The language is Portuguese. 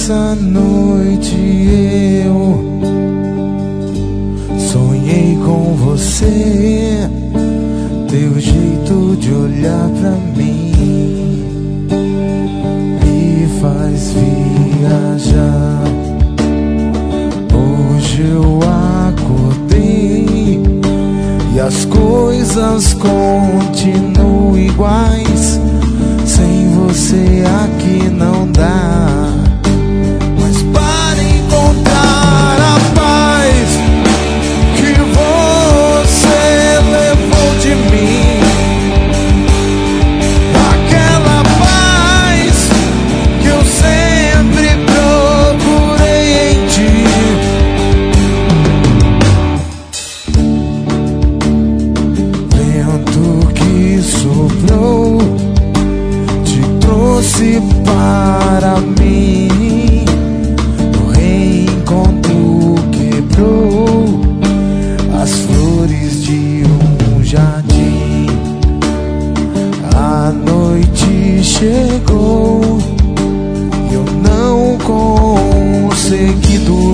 Essa noite eu sonhei com você, teu jeito de olhar pra mim me faz viajar. Hoje eu acordei e as coisas continuam iguais. Sem você aqui não dá. Mas para encontrar a paz que você levou de mim, aquela paz que eu sempre procurei em ti, vento que soprou trouxe para mim, o reencontro quebrou as flores de um jardim. A noite chegou e eu não consegui dormir.